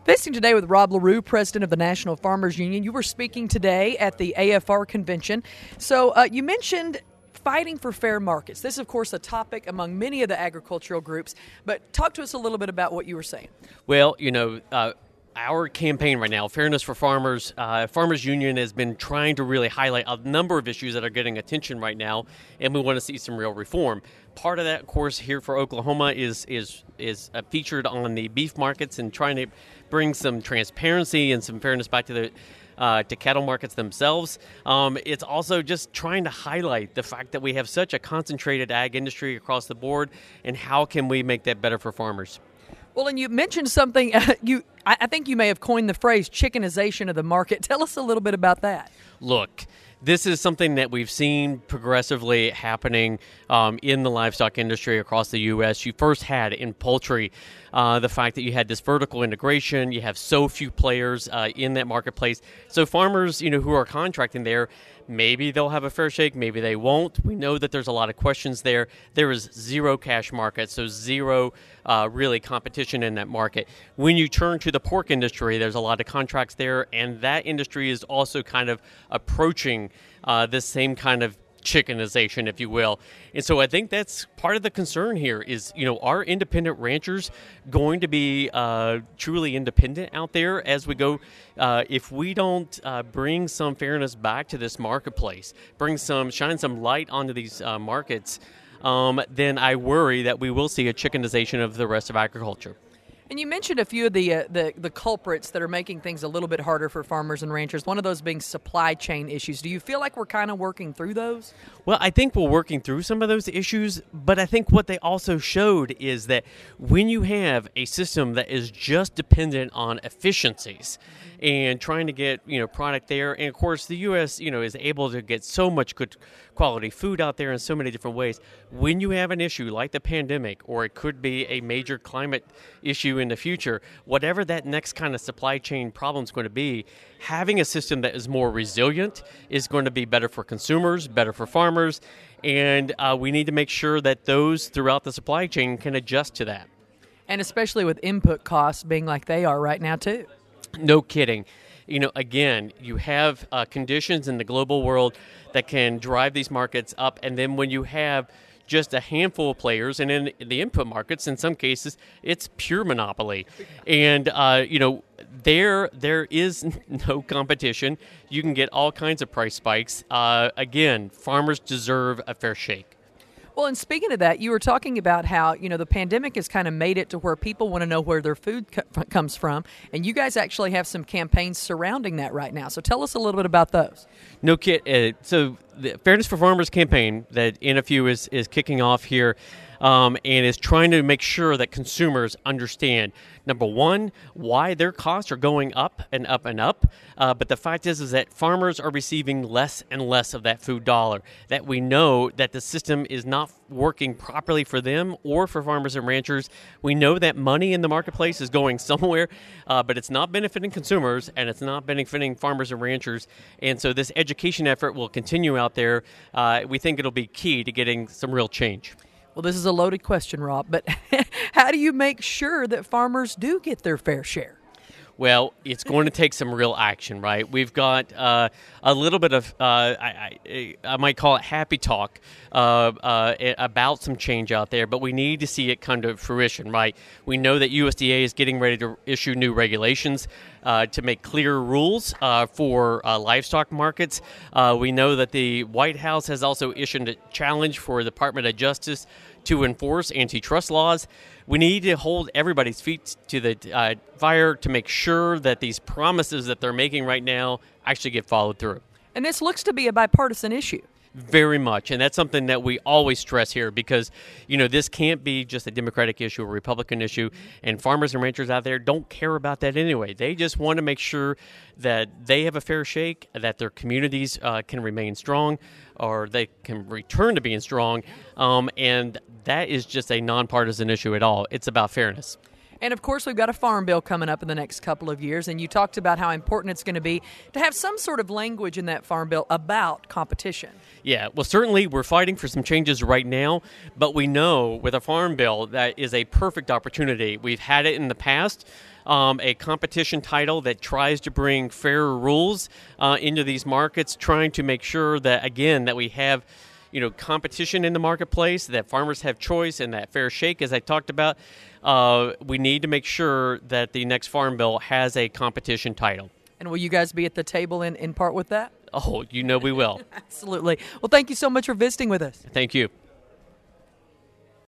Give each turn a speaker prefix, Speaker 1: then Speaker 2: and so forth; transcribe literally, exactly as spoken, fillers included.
Speaker 1: Visiting today with Rob LaRue, president of the National Farmers Union. You were speaking today at the A F R convention. So uh, you mentioned fighting for fair markets. This is, of course, a topic among many of the agricultural groups. But talk to us a little bit about what you were saying.
Speaker 2: Well, you know, uh, our campaign right now, Fairness for Farmers, uh, Farmers Union has been trying to really highlight a number of issues that are getting attention right now, and we want to see some real reform. Part of that, of course, here for Oklahoma is is is uh, featured on the beef markets and trying to bring some transparency and some fairness back to the uh, to cattle markets themselves. Um, it's also just trying to highlight the fact that we have such a concentrated ag industry across the board, and how can we make that better for farmers?
Speaker 1: Well, and you mentioned something, uh, you I, I think you may have coined the phrase chickenization of the market. Tell us a little bit about that.
Speaker 2: Look, this is something that we've seen progressively happening um, in the livestock industry across the U S. You first had in poultry uh, the fact that you had this vertical integration. You have so few players uh, in that marketplace. So farmers, you know, who are contracting there, maybe they'll have a fair shake, maybe they won't. We know that there's a lot of questions there. There is zero cash market, so zero uh, really competition in that market. When you turn to the pork industry, there's a lot of contracts there, and that industry is also kind of approaching uh, this same kind of chickenization, if you will. And so I think that's part of the concern here is, you know, are independent ranchers going to be uh, truly independent out there as we go? Uh, if we don't uh, bring some fairness back to this marketplace, bring some, shine some light onto these uh, markets, um, then I worry that we will see a chickenization of the rest of agriculture.
Speaker 1: And you mentioned a few of the, uh, the the culprits that are making things a little bit harder for farmers and ranchers, one of those being supply chain issues. Do you feel like we're kind of working through those?
Speaker 2: Well, I think we're working through some of those issues, but I think what they also showed is that when you have a system that is just dependent on efficiencies and trying to get, you know, product there, and of course the U S, you know, is able to get so much good quality food out there in so many different ways. When you have an issue like the pandemic, or it could be a major climate issue in the future, whatever that next kind of supply chain problem is going to be, having a system that is more resilient is going to be better for consumers, better for farmers, and uh, we need to make sure that those throughout the supply chain can adjust to that.
Speaker 1: And especially with input costs being like they are right now, too.
Speaker 2: No kidding. You know, again, you have uh, conditions in the global world that can drive these markets up, and then when you have just a handful of players, and in the input markets, in some cases, it's pure monopoly. And, uh, you know, there there is no competition. You can get all kinds of price spikes. Uh, again, farmers deserve a fair shake.
Speaker 1: Well, and speaking of that, you were talking about how, you know, the pandemic has kind of made it to where people want to know where their food co- comes from, and you guys actually have some campaigns surrounding that right now. So tell us a little bit about those.
Speaker 2: No kid. Uh, so the Fairness for Farmers campaign that N F U is, is kicking off here um, and is trying to make sure that consumers understand, number one, why their costs are going up and up and up. Uh, but the fact is, is that farmers are receiving less and less of that food dollar, that we know that the system is not working properly for them or for farmers and ranchers. We know that money in the marketplace is going somewhere, uh, but it's not benefiting consumers and it's not benefiting farmers and ranchers. And so this education effort will continue out there. Uh, we think it'll be key to getting some real change.
Speaker 1: Well, this is a loaded question, Rob, but how do you make sure that farmers do get their fair share?
Speaker 2: Well, it's going to take some real action, right? We've got uh, a little bit of, uh, I, I, I might call it happy talk uh, uh, about some change out there, but we need to see it come to fruition, right? We know that U S D A is getting ready to issue new regulations uh, to make clear rules uh, for uh, livestock markets. Uh, we know that the White House has also issued a challenge for the Department of Justice to enforce antitrust laws. We need to hold everybody's feet to the uh, fire to make sure that these promises that they're making right now actually get followed through.
Speaker 1: And this looks to be a bipartisan issue.
Speaker 2: Very much, and that's something that we always stress here because, you know, this can't be just a Democratic issue or Republican issue, and farmers and ranchers out there don't care about that anyway. They just want to make sure that they have a fair shake, that their communities uh, can remain strong, or they can return to being strong, um, and that is just a nonpartisan issue at all. It's about fairness.
Speaker 1: And, of course, we've got a farm bill coming up in the next couple of years, and you talked about how important it's going to be to have some sort of language in that farm bill about competition.
Speaker 2: Yeah, well, certainly we're fighting for some changes right now, but we know with a farm bill that is a perfect opportunity. We've had it in the past. um, a competition title that tries to bring fairer rules uh, into these markets, trying to make sure that, again, that we have you know, competition in the marketplace, that farmers have choice, and that fair shake, as I talked about. Uh, we need to make sure that the next Farm Bill has a competition title.
Speaker 1: And will you guys be at the table in, in part with that?
Speaker 2: Oh, you know we will.
Speaker 1: Absolutely. Well, thank you so much for visiting with us.
Speaker 2: Thank you.